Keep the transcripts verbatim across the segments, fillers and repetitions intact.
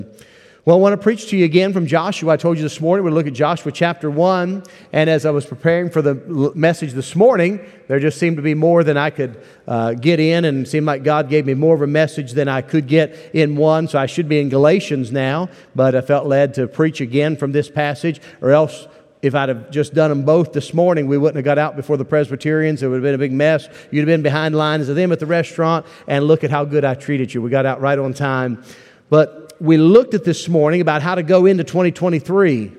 Well, I want to preach to you again from Joshua. I told you this morning we'd look at Joshua chapter one, and as I was preparing for the message this morning, there just seemed to be more than I could uh, get in, and it seemed like God gave me more of a message than I could get in one, so I should be in Galatians now, but I felt led to preach again from this passage, or else if I'd have just done them both this morning, we wouldn't have got out before the Presbyterians. It would have been a big mess. You'd have been behind lines of them at the restaurant, and look at how good I treated you. We got out right on time. But we looked at this morning about how to go into twenty twenty-three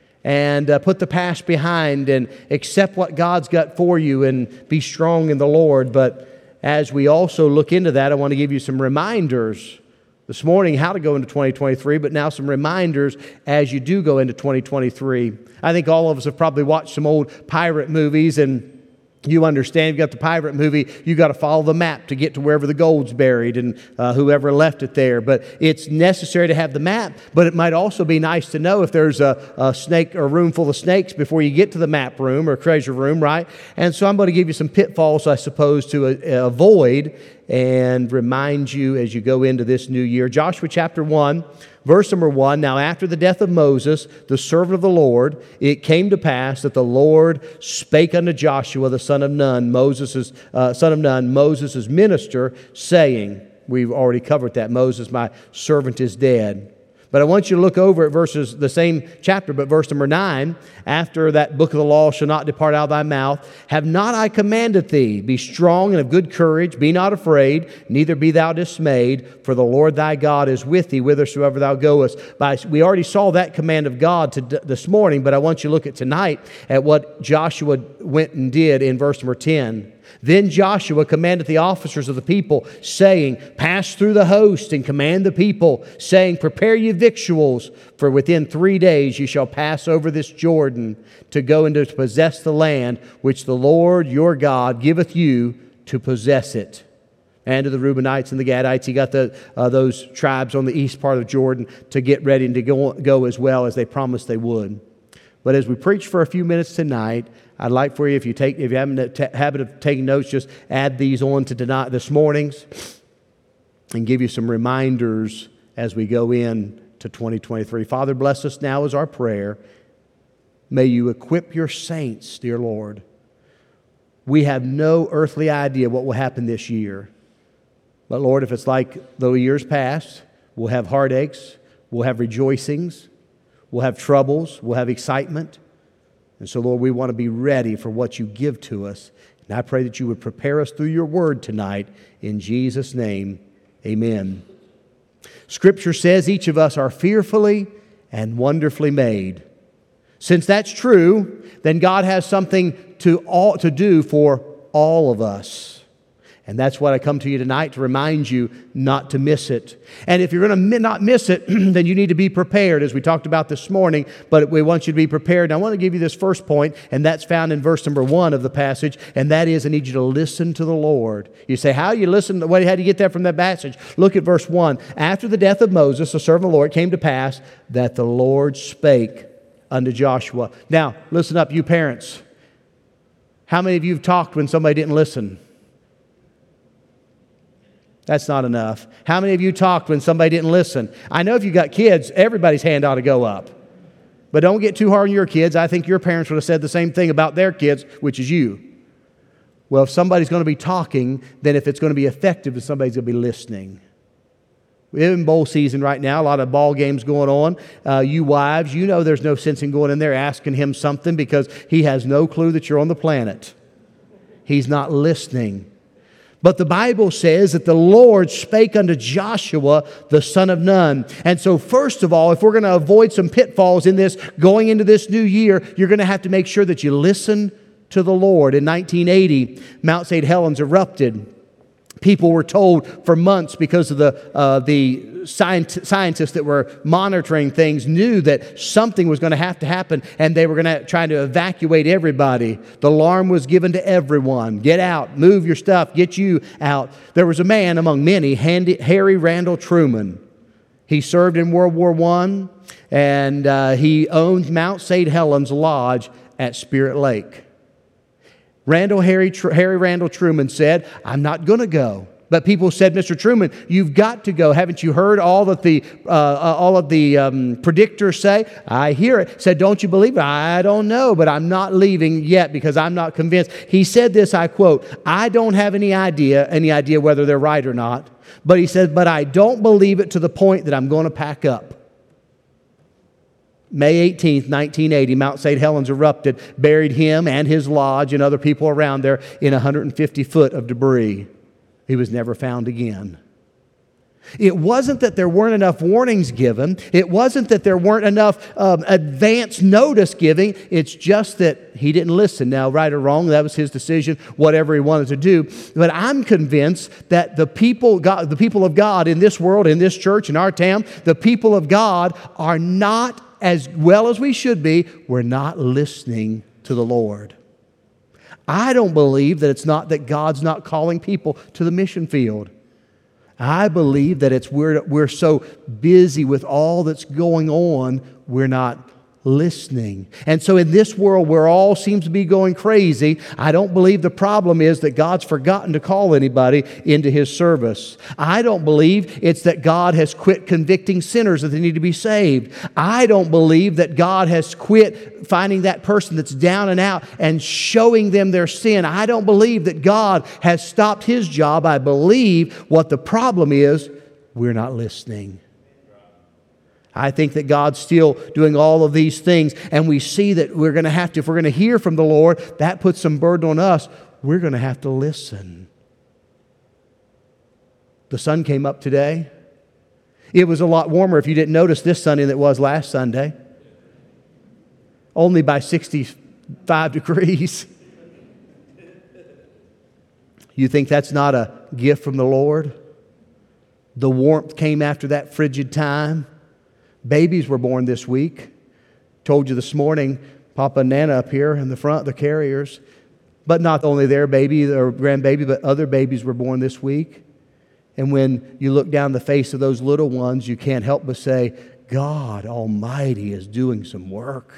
and uh, put the past behind and accept what God's got for you and be strong in the Lord. But as we also look into that, I want to give you some reminders this morning how to go into twenty twenty-three, but now some reminders as you do go into twenty twenty-three. I think all of us have probably watched some old pirate movies, and you understand, you've got the pirate movie, you've got to follow the map to get to wherever the gold's buried and uh, whoever left it there. But it's necessary to have the map, but it might also be nice to know if there's a, a snake or a room full of snakes before you get to the map room or treasure room, right? And so I'm going to give you some pitfalls, I suppose, to uh, avoid and remind you as you go into this new year. Joshua chapter one, verse number one, now after the death of Moses, the servant of the Lord, it came to pass that the Lord spake unto Joshua, the son of Nun, Moses' uh, son of Nun, Moses' minister, saying, we've already covered that, Moses, my servant, is dead. But I want you to look over at verses, the same chapter, but verse number nine. After that book of the law shall not depart out of thy mouth, have not I commanded thee? Be strong and of good courage, be not afraid, neither be thou dismayed, for the Lord thy God is with thee whithersoever thou goest. By, we already saw that command of God to, this morning, but I want you to look at tonight at what Joshua went and did in verse number ten. Then Joshua commanded the officers of the people, saying, pass through the host and command the people, saying, prepare ye victuals, for within three days ye shall pass over this Jordan to go and to possess the land which the Lord your God giveth you to possess it. And to the Reubenites and the Gadites, he got the, uh, those tribes on the east part of Jordan to get ready and to go, go as well as they promised they would. But as we preach for a few minutes tonight, I'd like for you, if you take, if you have a t- habit of taking notes, just add these on to tonight, this morning's, and give you some reminders as we go in to twenty twenty-three. Father, bless us now is our prayer. May you equip your saints, dear Lord. We have no earthly idea what will happen this year. But Lord, if it's like the years past, we'll have heartaches, we'll have rejoicings, we'll have troubles, we'll have excitement. And so, Lord, we want to be ready for what you give to us. And I pray that you would prepare us through your word tonight. In Jesus' name, amen. Scripture says each of us are fearfully and wonderfully made. Since that's true, then God has something to, all, to do for all of us. And that's what I come to you tonight to remind you not to miss it. And if you're going to not miss it, then you need to be prepared, as we talked about this morning. But we want you to be prepared. And I want to give you this first point, and that's found in verse number one of the passage, and that is I need you to listen to the Lord. You say, how you listen? How do you get that from that passage? Look at verse one. After the death of Moses, the servant of the Lord, it came to pass that the Lord spake unto Joshua. Now, listen up, you parents. How many of you have talked when somebody didn't listen? That's not enough. How many of you talked when somebody didn't listen? I know if you got kids, everybody's hand ought to go up. But don't get too hard on your kids. I think your parents would have said the same thing about their kids, which is you. Well, if somebody's going to be talking, then if it's going to be effective, then somebody's going to be listening. We're in bowl season right now, a lot of ball games going on. Uh, you wives, you know there's no sense in going in there asking him something because he has no clue that you're on the planet. He's not listening. But the Bible says that the Lord spake unto Joshua, the son of Nun. And so first of all, if we're going to avoid some pitfalls in this, going into this new year, you're going to have to make sure that you listen to the Lord. In nineteen eighty, Mount Saint Helens erupted. People were told for months because of the uh, the scient- scientists that were monitoring things knew that something was going to have to happen, and they were going to try to evacuate everybody. The alarm was given to everyone. Get out, move your stuff, get you out. There was a man among many, Harry Randall Truman. He served in World War One, and uh, he owned Mount Saint Helens Lodge at Spirit Lake. Randall Harry, Harry Randall Truman said, I'm not going to go. But people said, Mister Truman, you've got to go. Haven't you heard all that the uh, uh, all of the um, predictors say? I hear it. Said, don't you believe it? I don't know, but I'm not leaving yet because I'm not convinced. He said this, I quote, I don't have any idea, any idea whether they're right or not. But he said, but I don't believe it to the point that I'm going to pack up. May eighteenth, nineteen eighty, Mount Saint Helens erupted, buried him and his lodge and other people around there in one hundred fifty foot of debris. He was never found again. It wasn't that there weren't enough warnings given. It wasn't that there weren't enough um, advance notice giving. It's just that he didn't listen. Now, right or wrong, that was his decision, whatever he wanted to do. But I'm convinced that the people, God, the people of God in this world, in this church, in our town, the people of God are not as well as we should be. We're not listening to the Lord. I don't believe that it's not that God's not calling people to the mission field. I believe that it's we're, we're so busy with all that's going on, we're not listening. And so in this world where all seems to be going crazy, I don't believe the problem is that God's forgotten to call anybody into His service. I don't believe it's that God has quit convicting sinners that they need to be saved. I don't believe that God has quit finding that person that's down and out and showing them their sin. I don't believe that God has stopped His job. I believe what the problem is, we're not listening. I think that God's still doing all of these things, and we see that we're going to have to, if we're going to hear from the Lord, that puts some burden on us. We're going to have to listen. The sun came up today. It was a lot warmer, if you didn't notice, this Sunday than it was last Sunday. Only by sixty-five degrees. You think that's not a gift from the Lord? The warmth came after that frigid time. Babies were born this week. Told you this morning, Papa and Nana up here in the front, the carriers. But not only their baby or grandbaby, but other babies were born this week. And when you look down the face of those little ones, you can't help but say, God Almighty is doing some work.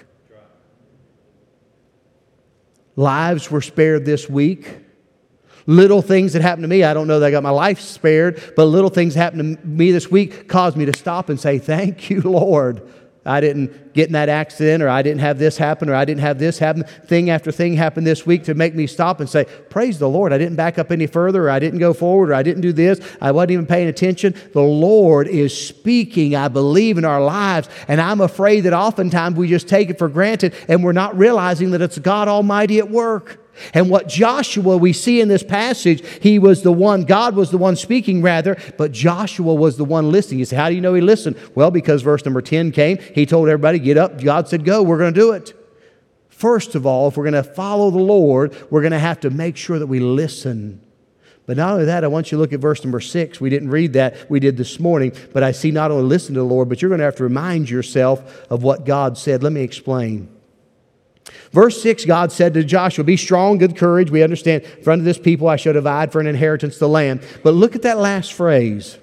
Lives were spared this week. Little things that happened to me, I don't know that I got my life spared, but little things happened to me this week caused me to stop and say, thank you, Lord. I didn't get in that accident, or I didn't have this happen, or I didn't have this happen. Thing after thing happened this week to make me stop and say, praise the Lord. I didn't back up any further, or I didn't go forward, or I didn't do this. I wasn't even paying attention. The Lord is speaking, I believe, in our lives, and I'm afraid that oftentimes we just take it for granted, and we're not realizing that it's God Almighty at work. And what Joshua we see in this passage, he was the one, God was the one speaking rather, but Joshua was the one listening. You say, how do you know he listened? Well, because verse number ten came, he told everybody, get up. God said, go, we're going to do it. First of all, if we're going to follow the Lord, we're going to have to make sure that we listen. But not only that, I want you to look at verse number six. We didn't read that. We did this morning. But I see not only listen to the Lord, but you're going to have to remind yourself of what God said. Let me explain. Verse six, God said to Joshua, be strong, good courage. We understand, in front of this people I shall divide for an inheritance the land. But look at that last phrase.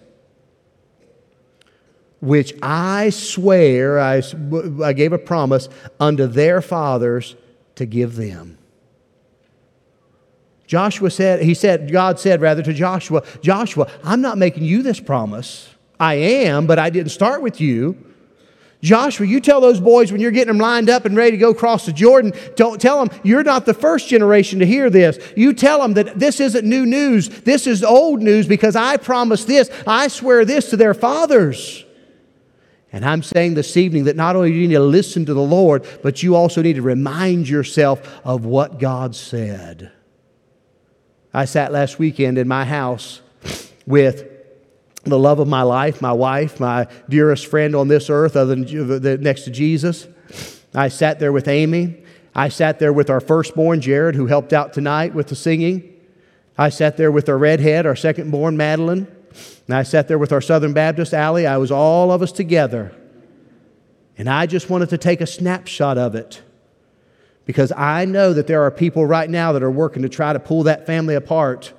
Which I swear, I, I gave a promise unto their fathers to give them. Joshua said, he said, God said rather to Joshua, Joshua, I'm not making you this promise. I am, but I didn't start with you. Joshua, you tell those boys when you're getting them lined up and ready to go across the Jordan, don't tell them you're not the first generation to hear this. You tell them that this isn't new news. This is old news because I promised this. I swear this to their fathers. And I'm saying this evening that not only do you need to listen to the Lord, but you also need to remind yourself of what God said. I sat last weekend in my house with the love of my life, my wife, my dearest friend on this earth other than next to Jesus. I sat there with Amy. I sat there with our firstborn, Jared, who helped out tonight with the singing. I sat there with our redhead, our secondborn, Madeline. And I sat there with our Southern Baptist, Allie. I was all of us together. And I just wanted to take a snapshot of it. Because I know that there are people right now that are working to try to pull that family apart.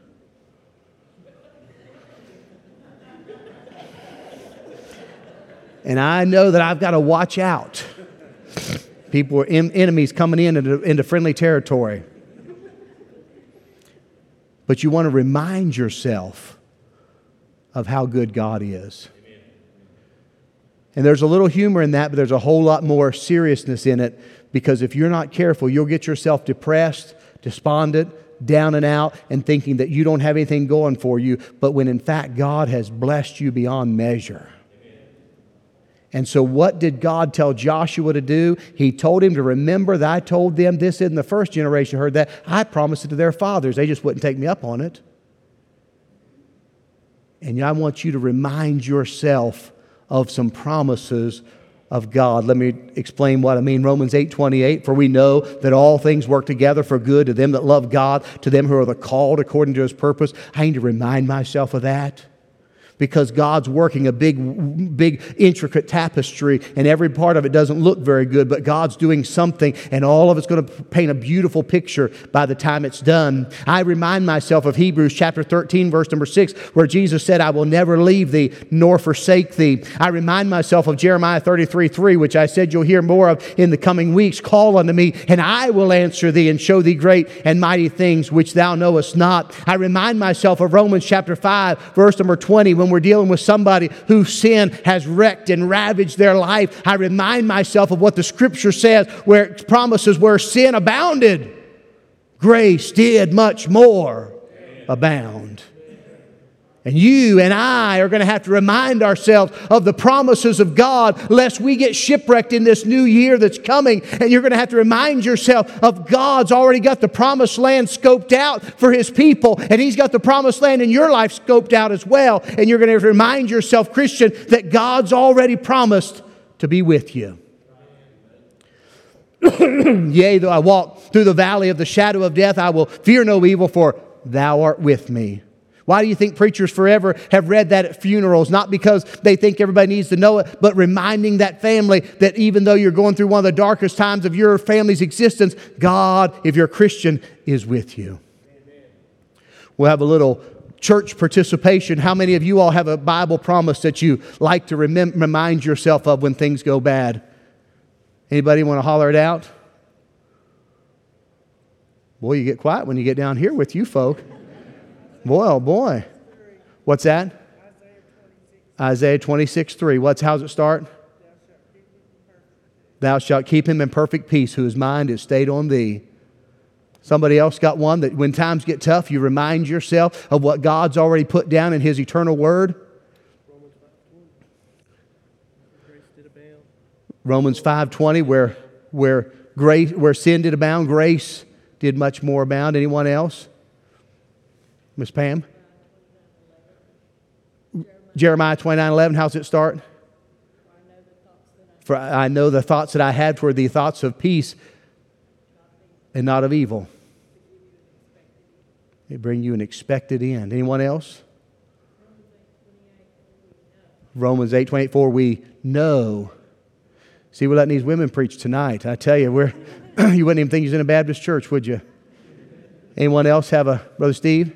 And I know that I've got to watch out. People are in, enemies coming in into, into friendly territory. but you want to remind yourself of how good God is. And there's a little humor in that, but there's a whole lot more seriousness in it, because if you're not careful, you'll get yourself depressed, despondent, down and out, and thinking that you don't have anything going for you, but when in fact God has blessed you beyond measure. And so what did God tell Joshua to do? He told him to remember that I told them this. In the first generation heard that. I promised it to their fathers. They just wouldn't take me up on it. And I want you to remind yourself of some promises of God. Let me explain what I mean. Romans eight twenty-eight, for we know that all things work together for good to them that love God, to them who are the called according to His purpose. I need to remind myself of that, because God's working a big, big, intricate tapestry, and every part of it doesn't look very good, but God's doing something, and all of it's going to paint a beautiful picture by the time it's done. I remind myself of Hebrews chapter thirteen, verse number six, where Jesus said, I will never leave thee nor forsake thee. I remind myself of Jeremiah thirty-three three, which I said you'll hear more of in the coming weeks. Call unto me, and I will answer thee and show thee great and mighty things which thou knowest not. I remind myself of Romans chapter five, verse number twenty, when we're dealing with somebody whose sin has wrecked and ravaged their life. I remind myself of what the Scripture says, where it promises where sin abounded, grace did much more abound. And you and I are going to have to remind ourselves of the promises of God, lest we get shipwrecked in this new year that's coming. And you're going to have to remind yourself of God's already got the promised land scoped out for His people. And He's got the promised land in your life scoped out as well. And you're going to have to remind yourself, Christian, that God's already promised to be with you. Yea, though I walk through the valley of the shadow of death, I will fear no evil, for Thou art with me. Why do you think preachers forever have read that at funerals? Not because they think everybody needs to know it, but reminding that family that even though you're going through one of the darkest times of your family's existence, God, if you're a Christian, is with you. Amen. We'll have a little church participation. How many of you all have a Bible promise that you like to remem- remind yourself of when things go bad? Anybody want to holler it out? Boy, you get quiet when you get down here with you folk. Boy, oh boy. What's that? Isaiah twenty-six three. What's, how's it start? Thou shalt keep him in perfect peace, whose mind is stayed on thee. Somebody else got one that when times get tough, you remind yourself of what God's already put down in His eternal word. Romans five twenty, where, where, grace, where sin did abound, grace did much more abound. Anyone else? Miss Pam? Jeremiah twenty-nine eleven, how's it start? For I know the thoughts that I had were the thoughts of peace and not of evil. They bring you an expected end. Anyone else? Romans eight twenty-eight, for we know. See, we're letting these women preach tonight. I tell you, we're you wouldn't even think you was in a Baptist church, would you? Anyone else have a, Brother Steve?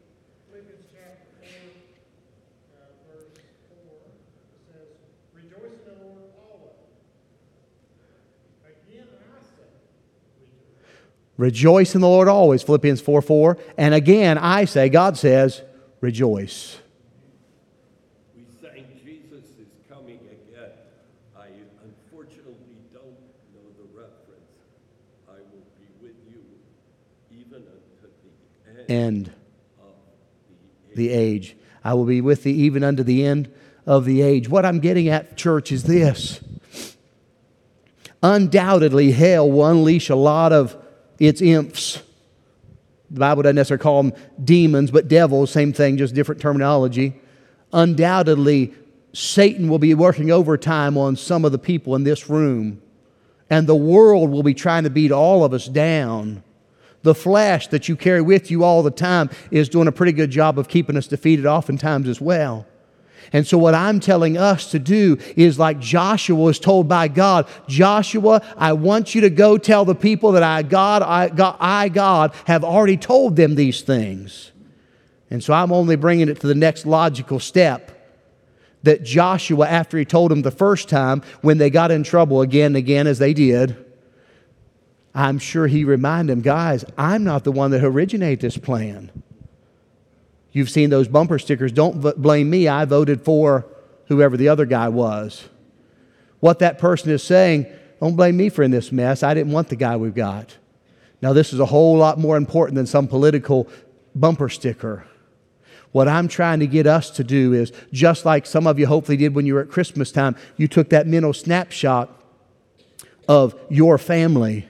Rejoice in the Lord always, Philippians four four. And again, I say, God says, rejoice. We sang Jesus is coming again. I unfortunately don't know the reference. I will be with you even unto the end, end of the age. the age. I will be with thee even unto the end of the age. What I'm getting at, church, is this. Undoubtedly, hell will unleash a lot of its imps. The Bible doesn't necessarily call them demons, but devils, same thing, just different terminology. Undoubtedly, Satan will be working overtime on some of the people in this room. And the world will be trying to beat all of us down. The flesh that you carry with you all the time is doing a pretty good job of keeping us defeated oftentimes as well. And so what I'm telling us to do is like Joshua was told by God, Joshua, I want you to go tell the people that I, God, I, God, I, God, have already told them these things. And so I'm only bringing it to the next logical step, that Joshua, after he told them the first time, when they got in trouble again and again as they did, I'm sure he reminded them, guys, I'm not the one that originated this plan. You've seen those bumper stickers, don't v- blame me, I voted for whoever the other guy was. What that person is saying, don't blame me for in this mess, I didn't want the guy we've got. Now this is a whole lot more important than some political bumper sticker. What I'm trying to get us to do is, just like some of you hopefully did when you were at Christmas time, you took that mental snapshot of your family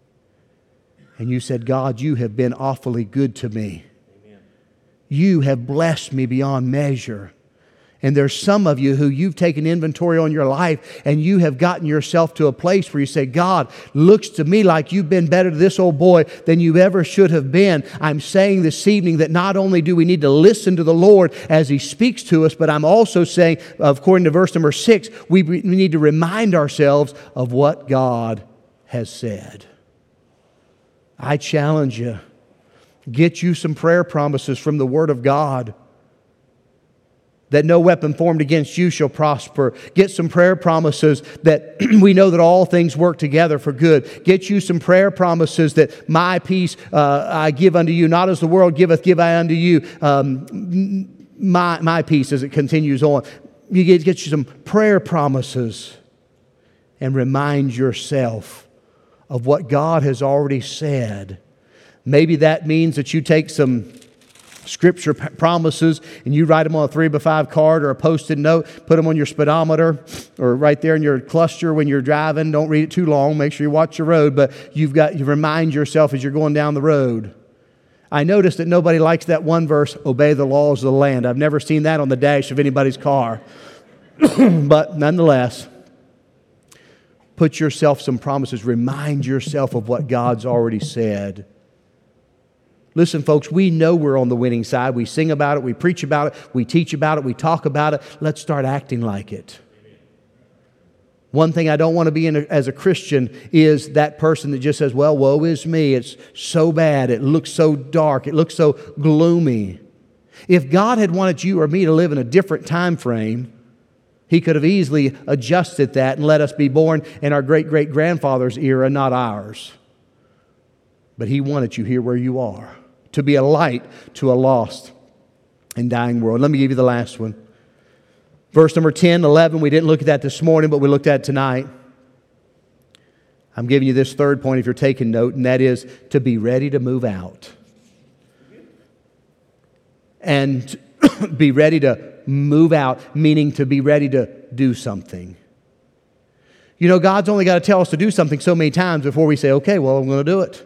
and you said, God, you have been awfully good to me. Amen. You have blessed me beyond measure. And there's some of you who you've taken inventory on your life and you have gotten yourself to a place where you say, God, looks to me like you've been better to this old boy than you ever should have been. I'm saying this evening that not only do we need to listen to the Lord as He speaks to us, but I'm also saying, according to verse number six, we need to remind ourselves of what God has said. I challenge you, get you some prayer promises from the Word of God. That no weapon formed against you shall prosper. Get some prayer promises that we know that all things work together for good. Get you some prayer promises that my peace uh, I give unto you, not as the world giveth, give I unto you. Um, my, my peace, as it continues on. You get, get you some prayer promises and remind yourself of what God has already said. Maybe that means that you take some Scripture p- promises and you write them on a three by five card or a post-it note, put them on your speedometer or right there in your cluster when you're driving. Don't read it too long. Make sure you watch the road, but you've got you remind yourself as you're going down the road. I noticed that nobody likes that one verse, obey the laws of the land. I've never seen that on the dash of anybody's car. But nonetheless, put yourself some promises. Remind yourself of what God's already said. Listen, folks, we know we're on the winning side. We sing about it, we preach about it, we teach about it, we talk about it. Let's start acting like it. One thing I don't want to be in a, as a Christian is that person that just says, well, woe is me. It's so bad. It looks so dark. It looks so gloomy. If God had wanted you or me to live in a different time frame, He could have easily adjusted that and let us be born in our great-great-grandfather's era, not ours. But He wanted you here where you are, to be a light to a lost and dying world. Let me give you the last one. Verse number ten, eleven, we didn't look at that this morning, but we looked at it tonight. I'm giving you this third point if you're taking note, and that is to be ready to move out. And be ready to move out, meaning to be ready to do something. You know, God's only got to tell us to do something so many times before we say, okay, well, I'm going to do it.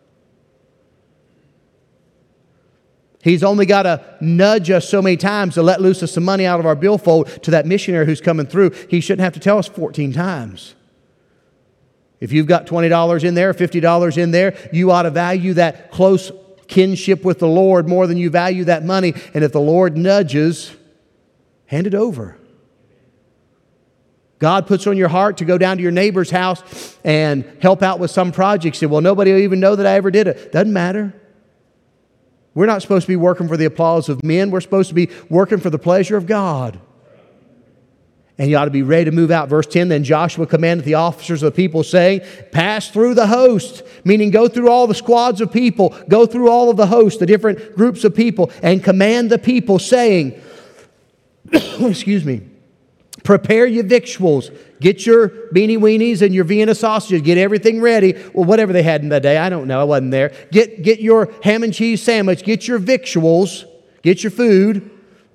He's only got to nudge us so many times to let loose of some money out of our billfold to that missionary who's coming through. He shouldn't have to tell us fourteen times. If you've got twenty dollars in there, fifty dollars in there, you ought to value that close kinship with the Lord more than you value that money. And if the Lord nudges, hand it over. God puts on your heart to go down to your neighbor's house and help out with some project. You say, well, nobody will even know that I ever did it. Doesn't matter. We're not supposed to be working for the applause of men. We're supposed to be working for the pleasure of God. And you ought to be ready to move out. Verse ten, then Joshua commanded the officers of the people, saying, pass through the host, meaning go through all the squads of people, go through all of the hosts, the different groups of people, and command the people, saying, excuse me, prepare your victuals. Get your beanie weenies and your Vienna sausages. Get everything ready. Well, whatever they had in that day, I don't know. I wasn't there. Get, get your ham and cheese sandwich. Get your victuals. Get your food.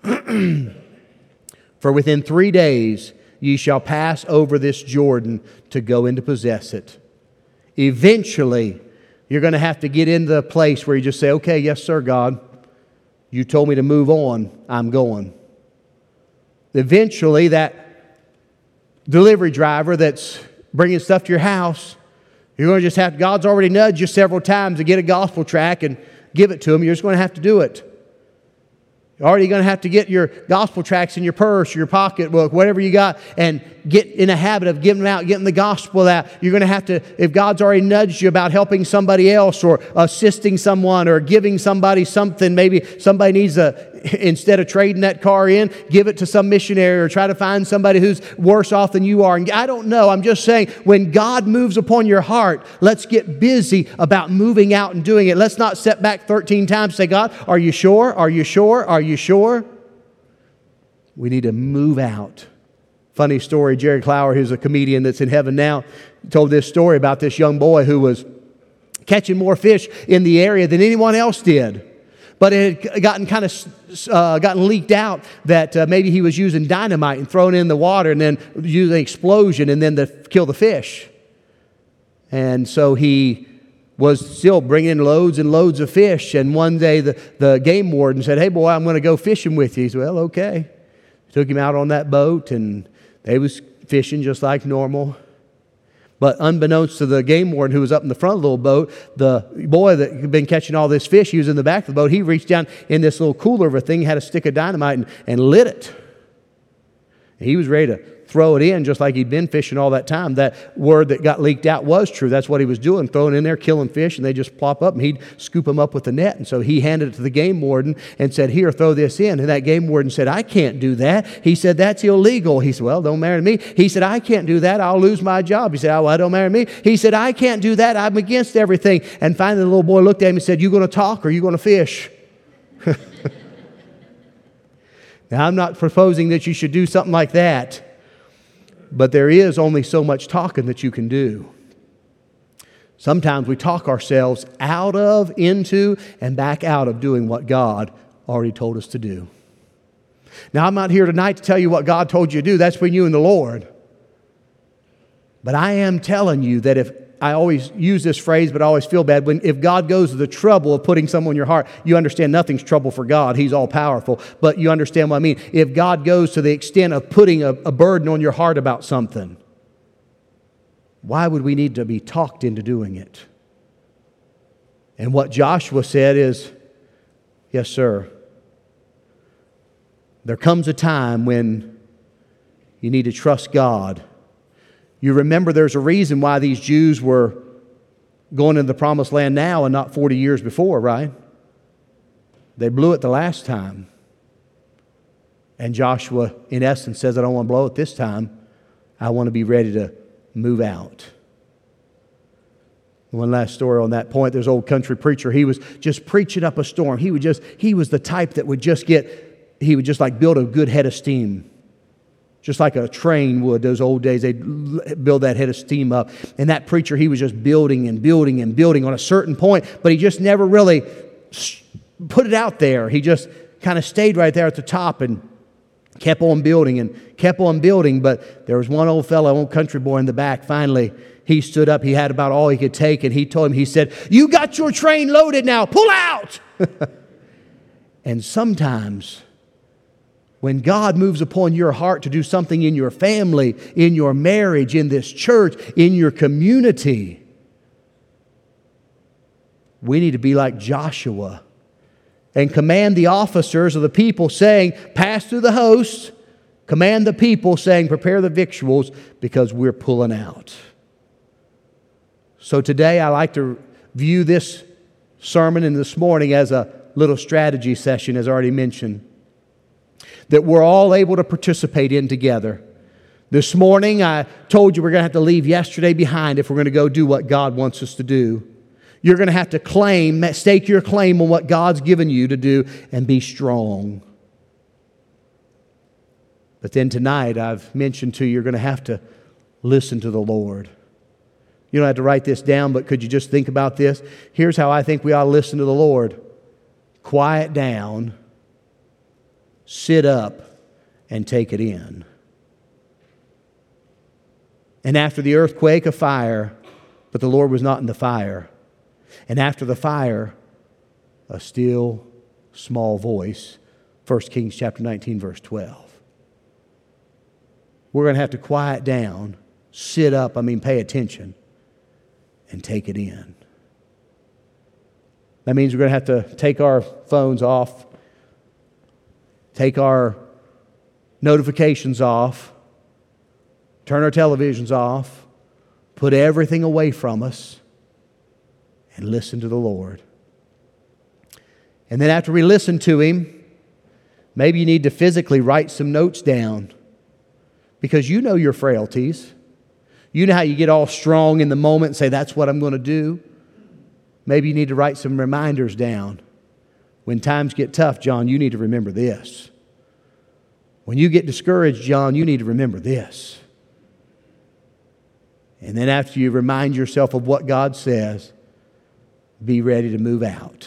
For within three days ye shall pass over this Jordan to go in to possess it. Eventually, you're going to have to get into a place where you just say, okay, yes, sir, God. You told me to move on. I'm going. Eventually, that delivery driver that's bringing stuff to your house, you're going to just have, God's already nudged you several times to get a gospel tract and give it to him. You're just going to have to do it. You're already going to have to get your gospel tracts in your purse, your pocketbook, whatever you got, and get in a habit of giving them out, getting the gospel out. You're going to have to, if God's already nudged you about helping somebody else or assisting someone or giving somebody something, maybe somebody needs a instead of trading that car in, give it to some missionary or try to find somebody who's worse off than you are. And I don't know. I'm just saying, when God moves upon your heart, let's get busy about moving out and doing it. Let's not step back thirteen times and say, God, are you sure? Are you sure? Are you sure? We need to move out. Funny story, Jerry Clower, who's a comedian that's in heaven now, told this story about this young boy who was catching more fish in the area than anyone else did. But it had gotten kind of uh, gotten leaked out that uh, maybe he was using dynamite and throwing it in the water and then using an explosion and then to kill the fish. And so he was still bringing in loads and loads of fish. And one day the, the game warden said, hey, boy, I'm going to go fishing with you. He said, well, okay. Took him out on that boat and they was fishing just like normal. But unbeknownst to the game warden who was up in the front of the little boat, the boy that had been catching all this fish, he was in the back of the boat. He reached down in this little cooler of a thing, had a stick of dynamite and, and lit it. And he was ready to throw it in just like he'd been fishing all that time. That word that got leaked out was true. That's what he was doing, throwing in there, killing fish, and they just plop up, and he'd scoop them up with the net. And so he handed it to the game warden and said, here, throw this in. And that game warden said, I can't do that. He said, that's illegal. He said, well, don't matter to me. He said, I can't do that. I'll lose my job. He said, oh, well, it don't matter to me. He said, I can't do that. I'm against everything. And finally the little boy looked at him and said, you going to talk or are you going to fish? Now, I'm not proposing that you should do something like that. But there is only so much talking that you can do. Sometimes we talk ourselves out of, into, and back out of doing what God already told us to do. Now, I'm not here tonight to tell you what God told you to do. That's between you and the Lord. But I am telling you that if, I always use this phrase, but I always feel bad, when if God goes to the trouble of putting someone in your heart, you understand nothing's trouble for God. He's all powerful. But you understand what I mean. If God goes to the extent of putting a, a burden on your heart about something, why would we need to be talked into doing it? And what Joshua said is, yes, sir. There comes a time when you need to trust God. You remember there's a reason why these Jews were going into the promised land now and not forty years before, right? They blew it the last time. And Joshua, in essence, says, I don't want to blow it this time. I want to be ready to move out. One last story on that point. There's an old country preacher. He was just preaching up a storm. He would just, he was the type that would just get, he would just like build a good head of steam. Just like a train would those old days. They'd build that head of steam up. And that preacher, he was just building and building and building on a certain point, but he just never really put it out there. He just kind of stayed right there at the top and kept on building and kept on building. But there was one old fellow, old country boy in the back. Finally, he stood up. He had about all he could take, and he told him, he said, you got your train loaded now. Pull out! And sometimes when God moves upon your heart to do something in your family, in your marriage, in this church, in your community, we need to be like Joshua and command the officers of the people, saying, pass through the host, command the people, saying, prepare the victuals, because we're pulling out. So today I like to view this sermon and this morning as a little strategy session, as already mentioned, that we're all able to participate in together. This morning, I told you we're going to have to leave yesterday behind if we're going to go do what God wants us to do. You're going to have to claim, stake your claim on what God's given you to do and be strong. But then tonight, I've mentioned to you, you're going to have to listen to the Lord. You don't have to write this down, but could you just think about this? Here's how I think we ought to listen to the Lord. Quiet down. Sit up and take it in. And after the earthquake, a fire, but the Lord was not in the fire. And after the fire, a still small voice. First Kings chapter nineteen, verse twelve. We're going to have to quiet down, sit up, I mean pay attention, and take it in. That means we're going to have to take our phones off, take our notifications off, turn our televisions off, put everything away from us, and listen to the Lord. And then after we listen to Him, Maybe you need to physically write some notes down because you know your frailties. You know how you get all strong in the moment and say, that's what I'm going to do. Maybe you need to write some reminders down. When times get tough, John, you need to remember this. When you get discouraged, John, you need to remember this. And then after you remind yourself of what God says, be ready to move out.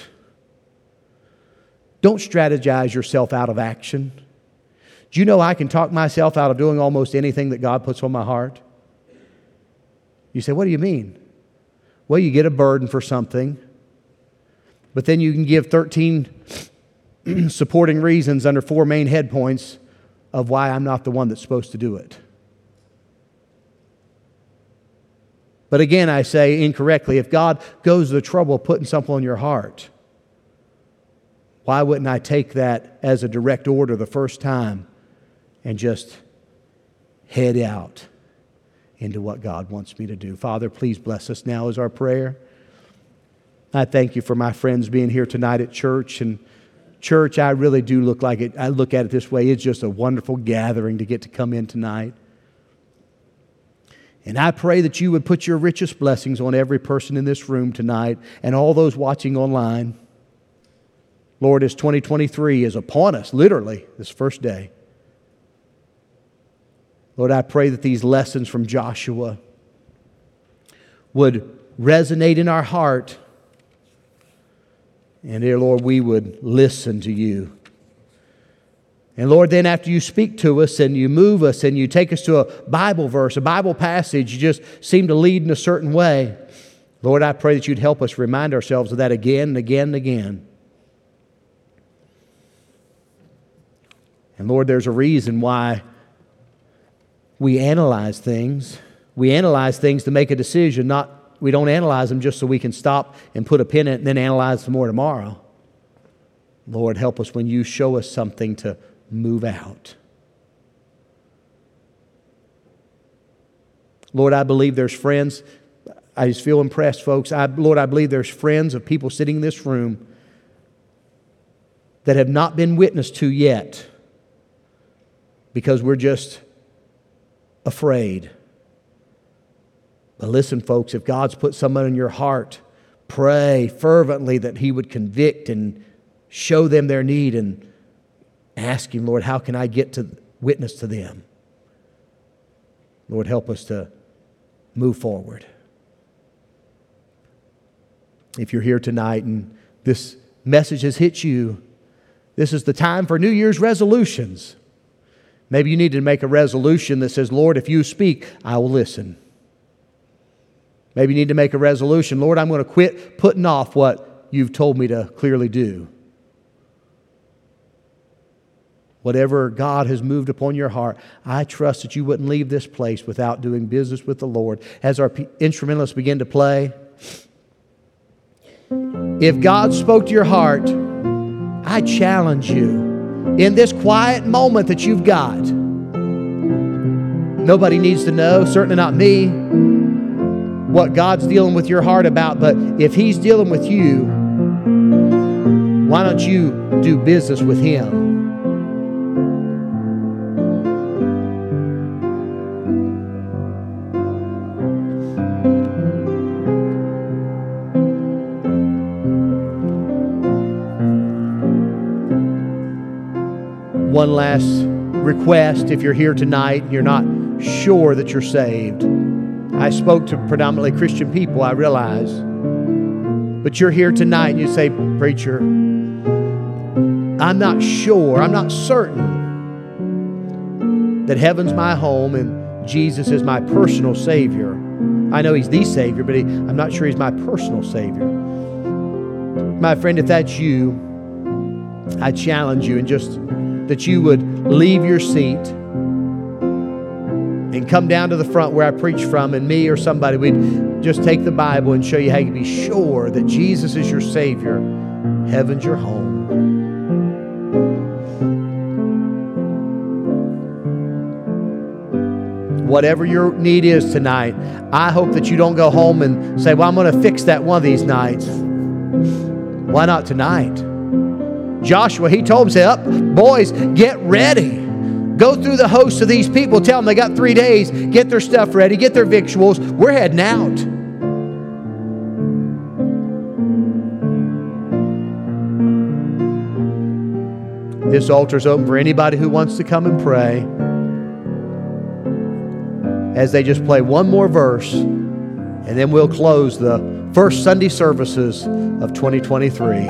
Don't strategize yourself out of action. Do you know I can talk myself out of doing almost anything that God puts on my heart? You say, what do you mean? Well, you get a burden for something, but then you can give thirteen supporting reasons under four main head points of why I'm not the one that's supposed to do it. But again, I say incorrectly, if God goes to the trouble of putting something on your heart, why wouldn't I take that as a direct order the first time and just head out into what God wants me to do? Father, please bless us now as our prayer. I thank you for my friends being here tonight at church. And church, I really do look like it. I look at it this way. It's just a wonderful gathering to get to come in tonight. And I pray that you would put your richest blessings on every person in this room tonight and all those watching online. Lord, as twenty twenty-three is upon us, literally, this first day. Lord, I pray that these lessons from Joshua would resonate in our heart. And dear Lord, we would listen to you. And Lord, then after you speak to us and you move us and you take us to a Bible verse, a Bible passage, you just seem to lead in a certain way. Lord, I pray that you'd help us remind ourselves of that again and again and again. And Lord, there's a reason why we analyze things. We analyze things to make a decision, not we don't analyze them just so we can stop and put a pin in it and then analyze some more tomorrow. Lord, help us when you show us something to move out. Lord, I believe there's friends. I just feel impressed, folks. I, Lord, I believe there's friends of people sitting in this room that have not been witnessed to yet because we're just afraid. But listen, folks, if God's put someone in your heart, pray fervently that He would convict and show them their need and ask Him, Lord, how can I get to witness to them? Lord, help us to move forward. If you're here tonight and this message has hit you, this is the time for New Year's resolutions. Maybe you need to make a resolution that says, Lord, if you speak, I will listen. Maybe you need to make a resolution, Lord, I'm going to quit putting off what you've told me to clearly do. Whatever God has moved upon your heart, I trust that you wouldn't leave this place without doing business with the Lord. As our instrumentalists begin to play, if God spoke to your heart, I challenge you in this quiet moment that you've got. Nobody needs to know, certainly not me, what God's dealing with your heart about, but if He's dealing with you, why don't you do business with Him? One last request, if you're here tonight and you're not sure that you're saved. I spoke to predominantly Christian people, I realize. But you're here tonight and you say, Preacher, I'm not sure, I'm not certain that heaven's my home and Jesus is my personal Savior. I know He's the Savior, but he, I'm not sure He's my personal Savior. My friend, if that's you, I challenge you and just that you would leave your seat and come down to the front where I preach from, and me or somebody, we'd just take the Bible and show you how you can be sure that Jesus is your Savior. Heaven's your home. Whatever your need is tonight, I hope that you don't go home and say, well, I'm going to fix that one of these nights. Why not tonight? Joshua, he told them, say, up, boys, get ready. Go through the host of these people. Tell them they got three days. Get their stuff ready. Get their victuals. We're heading out. This altar's open for anybody who wants to come and pray. As they just play one more verse, and then we'll close the first Sunday services of twenty twenty-three.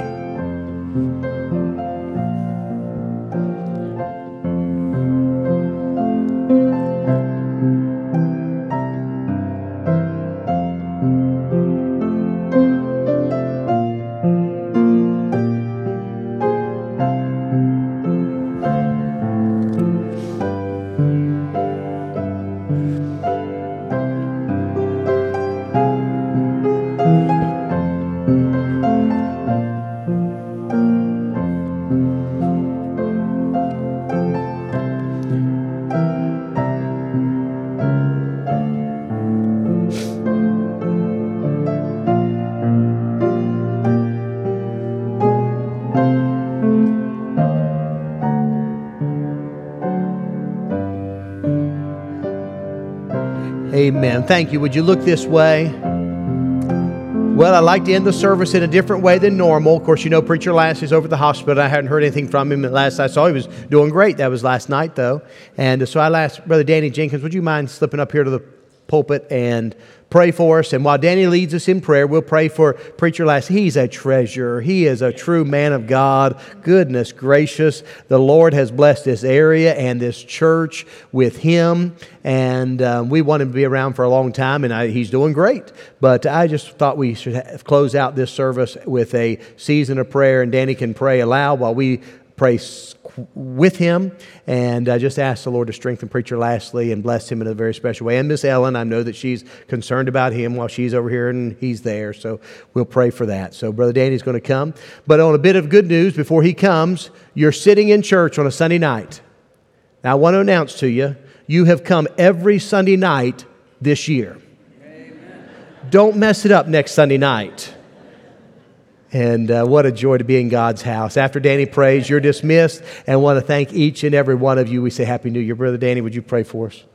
Amen. Thank you. Would you look this way? Well, I'd like to end the service in a different way than normal. Of course, you know, Preacher Lass is over at the hospital. I hadn't heard anything from him. Last I saw, he was doing great. That was last night, though. And so I asked Brother Danny Jenkins, would you mind slipping up here to the pulpit and pray for us? And while Danny leads us in prayer, we'll pray for Preacher Lass. He's a treasure. He is a true man of God. Goodness gracious. The Lord has blessed this area and this church with him. And um, we want him to be around for a long time, and I, he's doing great. But I just thought we should have, close out this service with a season of prayer, and Danny can pray aloud while we pray with him. And I just ask the Lord to strengthen Preacher Lastly and bless him in a very special way. And Miss Ellen, I know that she's concerned about him while she's over here and he's there. So we'll pray for that. So Brother Danny's going to come. But on a bit of good news, before he comes, you're sitting in church on a Sunday night. Now I want to announce to you, you have come every Sunday night this year. Amen. Don't mess it up next Sunday night. And uh, what a joy to be in God's house. After Danny prays, you're dismissed. And I want to thank each and every one of you. We say Happy New Year. Brother Danny, would you pray for us?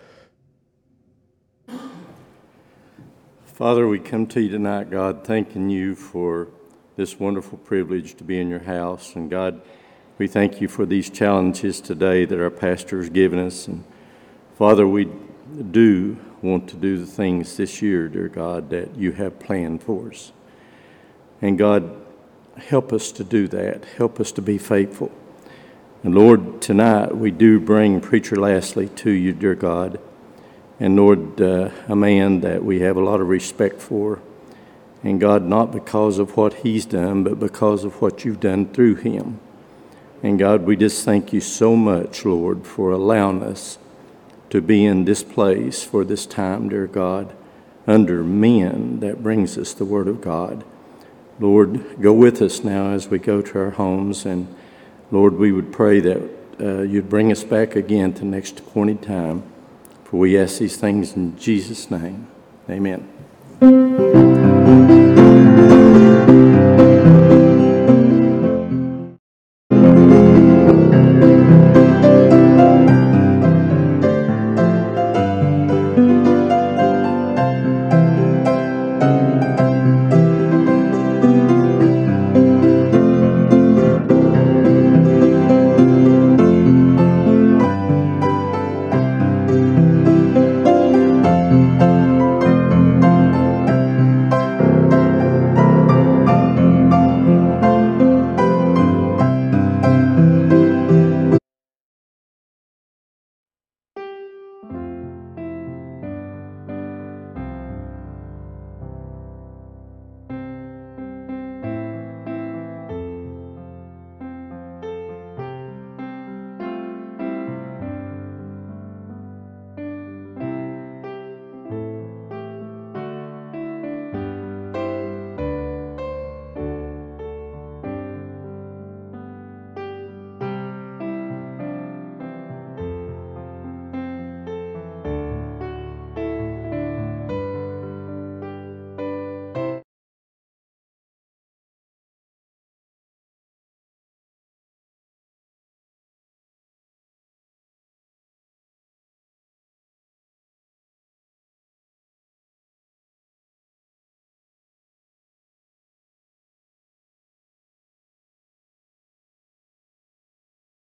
Father, we come to you tonight, God, thanking you for this wonderful privilege to be in your house. And God, we thank you for these challenges today that our pastor has given us. And Father, we do want to do the things this year, dear God, that you have planned for us. And God, help us to do that. Help us to be faithful. And Lord, tonight we do bring Preacher Lastly to you, dear God. And Lord, uh, a man that we have a lot of respect for. And God, not because of what he's done, but because of what you've done through him. And God, we just thank you so much, Lord, for allowing us to be in this place for this time, dear God, under men that brings us the Word of God. Lord, go with us now as we go to our homes. And Lord, we would pray that uh, you'd bring us back again to next appointed time. For we ask these things in Jesus' name. Amen.